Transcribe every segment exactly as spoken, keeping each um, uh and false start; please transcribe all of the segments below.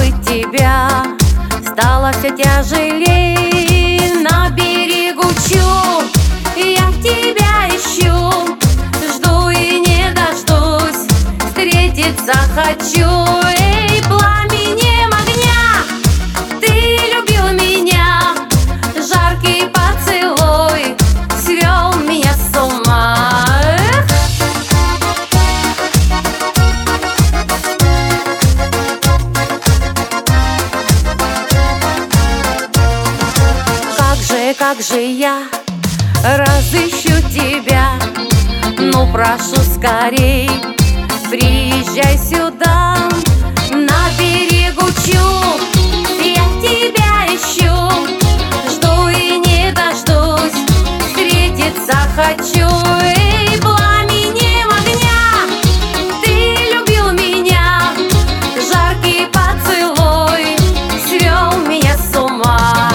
забыть тебя стало все тяжелей. На берегу чу, я тебя ищу, жду и не дождусь, встретиться хочу. Эй, пламенем огня, ты любил меня, жаркий поцелуй свел меня с ума. Как же, как же я разыщу тебя, ну прошу скорей, приезжай сюда. На берегу чу, я тебя ищу, жду и не дождусь, встретиться хочу. Эй, пламенем огня, ты любил меня, жаркий поцелуй свел меня с ума.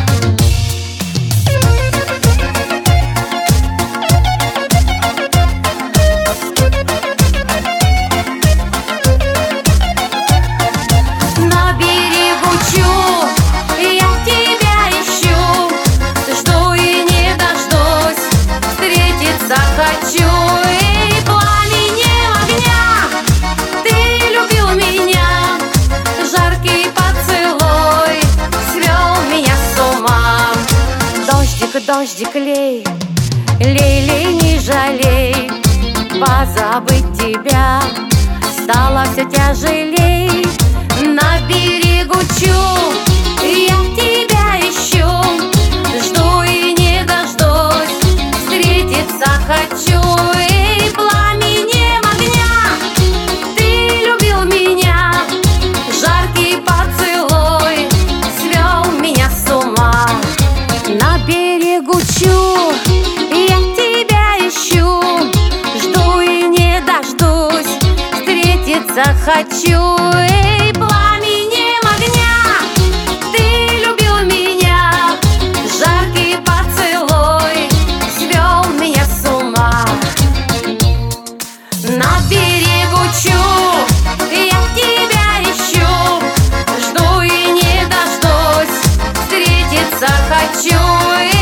На берегу чу, я тебя ищу, жду и не дождусь, встретиться хочу. Эй, пламенем огня, ты любил меня, жаркий поцелуй свел меня с ума. Дождик, дождик, лей, лей, лей, не жалей, позабыть тебя стало все тяжелей. На берегу чу, я тебя ищу, жду и не дождусь, встретиться хочу. Эй, пламенем огня, ты любил меня, жаркий поцелуй свел меня с ума. На берегу чу, я тебя ищу, жду и не дождусь, встретиться хочу. Эй, пламенем огня, ты любил меня, жаркий поцелуй свел меня с ума. На берегу чу, я тебя ищу, жду и не дождусь, встретиться хочу.